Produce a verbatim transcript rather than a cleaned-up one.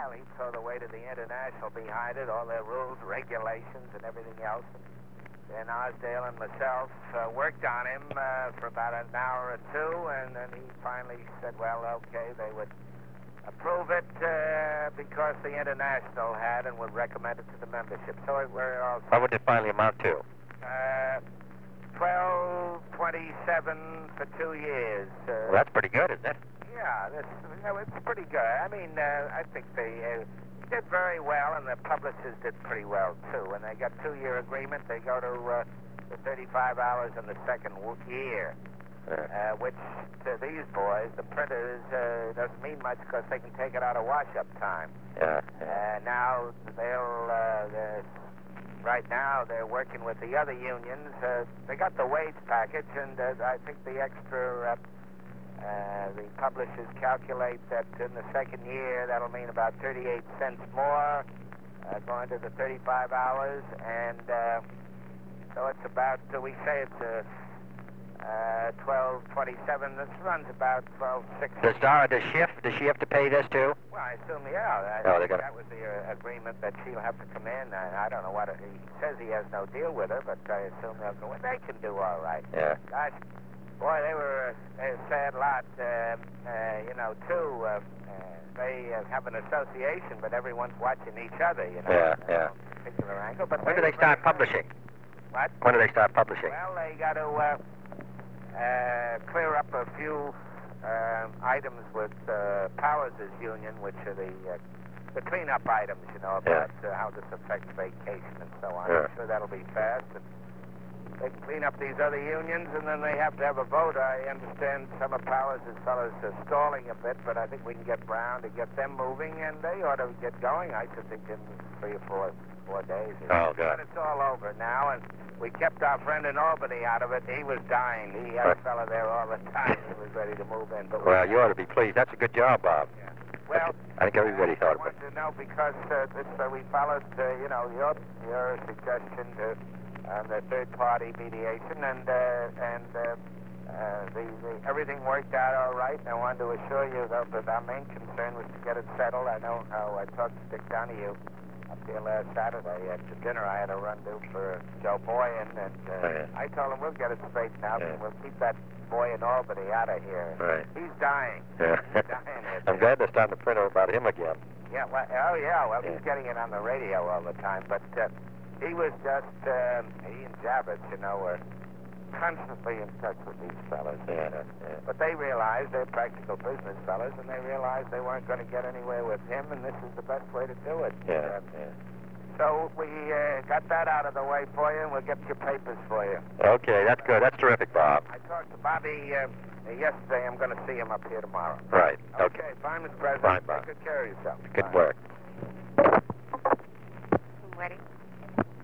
Well, he throw the weight of the International behind it, all their rules, regulations, and everything else. And Osdale and myself uh, worked on him uh, for about an hour or two, and then he finally said, well, okay, they would approve it uh, because the International had and would recommend it to the membership. So it, we're all... What would it finally amount to? Uh, twelve twenty-seven for two years. Uh, Well, that's pretty good, isn't it? Yeah, that's, you know, it's pretty good. I mean, uh, I think they uh, did very well, and the publishers did pretty well, too. And they got two-year agreement. They go to uh, the thirty-five hours in the second w- year, uh, which to these boys, the printers, uh, doesn't mean much because they can take it out of wash-up time. Yeah. Uh, now, they'll... Uh, they're, right now, they're working with the other unions. Uh, they got the wage package, and uh, I think the extra... Uh, Uh, the publishers calculate that in the second year, that'll mean about thirty-eight cents more, uh, going to the thirty-five hours, and uh, so it's about, uh, we say it's uh, uh, twelve twenty-seven. This runs about twelve sixty. Does Dara, does she, have, does she have to pay this, too? Well, I assume, yeah. I Oh, think they got that was the uh, agreement that she'll have to come in. I, I don't know what it, he says. He has no deal with her, but I assume they'll go in. They can do all right. Yeah. Gosh. Boy, they were a sad lot, uh, uh, you know, too. Uh, uh, they uh, have an association, but everyone's watching each other, you know. Yeah, uh, yeah. Particular angle. But When do were they start very publishing? nice. What? When do they start publishing? Well, they got to uh, uh, clear up a few uh, items with uh, Powers' union, which are the uh, the cleanup items, you know, about uh, how this affects vacation and so on. Yeah. I'm sure that'll be fast. And, they can clean up these other unions, and then they have to have a vote. I understand some of Powers' fellows are stalling a bit, but I think we can get Brown to get them moving, and they ought to get going, I should think, in three or four, four days. Oh, God. But it's all over now, and we kept our friend in Albany out of it. He was dying. He had a fellow there all the time. He was ready to move in. But Well, you ought to be pleased. That's a good job, Bob. Yeah. Well, I think everybody I thought of it. wanted to know because uh, this, uh, we followed, uh, you know, your, your suggestion to on the third-party mediation, and uh, and uh, uh, the, the everything worked out all right. And I wanted to assure you, though, that our main concern was to get it settled. I know how I talked to Dick Donahue up here last Saturday at the dinner I had to run to for Joe Boyan, and uh, Oh, yeah. I told him we'll get it straightened out, Yeah. and we'll keep that boy in Albany out of here. Right. He's dying. Yeah. He's dying. here. I'm glad they're starting to print about him again. Yeah, well, oh, yeah, well, Yeah. he's getting it on the radio all the time, but uh, he was just, uh, he and Javits, you know, were constantly in touch with these fellas. Yeah, And, uh, yeah. But they realized they're practical business fellas, and they realized they weren't going to get anywhere with him, and this is the best way to do it. Yeah, Uh, yeah. So we uh, got that out of the way for you, and we'll get your papers for you. Okay, that's good. That's terrific, Bob. I talked to Bobby uh, yesterday. I'm going to see him up here tomorrow. Right. Okay. Okay, fine, Mister President. Fine, Bob. Take good care of yourself. Good Bye. work. Ready?